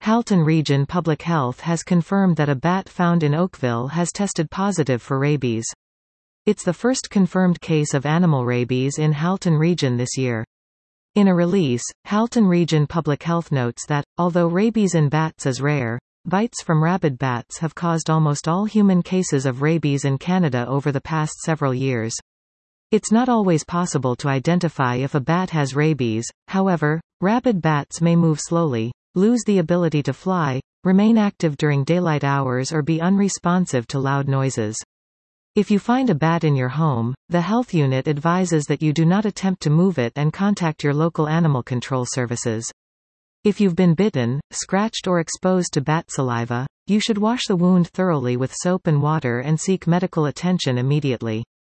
Halton Region Public Health has confirmed that a bat found in Oakville has tested positive for rabies. It's the first confirmed case of animal rabies in Halton Region this year. In a release, Halton Region Public Health notes that, although rabies in bats is rare, bites from rabid bats have caused almost all human cases of rabies in Canada over the past several years. It's not always possible to identify if a bat has rabies, however, rabid bats may move slowly, lose the ability to fly, remain active during daylight hours or be unresponsive to loud noises. If you find a bat in your home, the health unit advises that you do not attempt to move it and contact your local animal control services. If you've been bitten, scratched or exposed to bat saliva, you should wash the wound thoroughly with soap and water and seek medical attention immediately.